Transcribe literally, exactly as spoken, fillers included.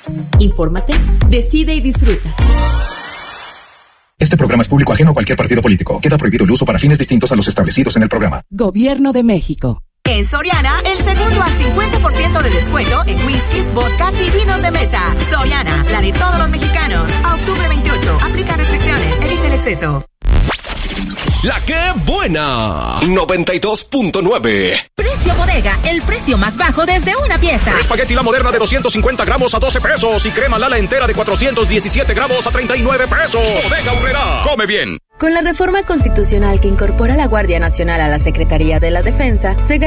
Infórmate, decide y disfruta. Este programa es público ajeno a cualquier partido político. Queda prohibido el uso para fines distintos a los establecidos en el programa. Gobierno de México. En Soriana, el segundo al cincuenta por ciento de descuento en whiskies, vodkas y vinos de mesa. Soriana, la de todos los mexicanos. A octubre veintiocho. Aplica restricciones. Evita el exceso. La que buena. noventa y dos punto nueve. Precio bodega, el precio más bajo desde una pieza. Espagueti La Moderna de doscientos cincuenta gramos a doce pesos y crema Lala entera de cuatrocientos diecisiete gramos a treinta y nueve pesos. Bodega Aurrerá. Come bien. Con la reforma constitucional que incorpora la Guardia Nacional a la Secretaría de la Defensa, se